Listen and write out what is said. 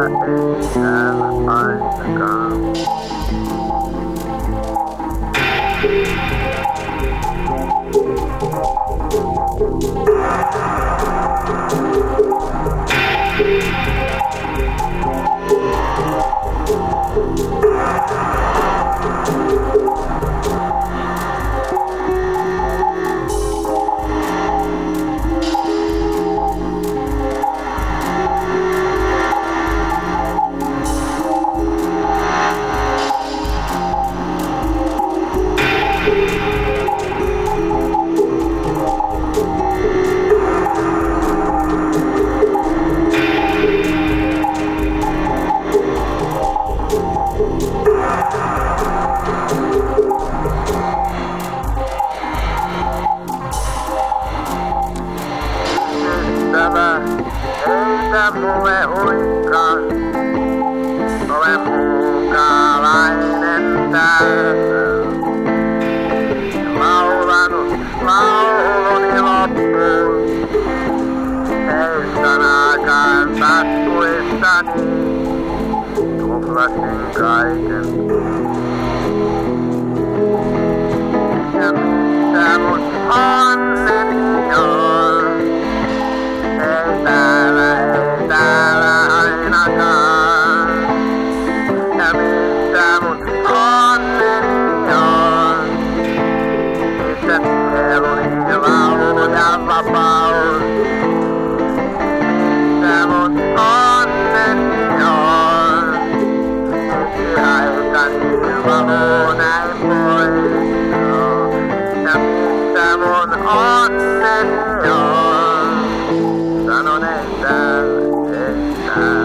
ei täällä ainakaan. Heitä mulle uikkaa, olen muukalainen täällä. Laulanut lauluni loppuun, ei sanakaan taskuissani, tuhlasin kaiken. Ja missä mun onneni on? Ei täällä ainakaan. Ja missä mun onneni on? Missä sieluni laulu ja vapaus? Missä mun onneni on? Miksi aikani valuu näin pois? Ja missä mun onneni on? Sanon ei täällä, ei täällä.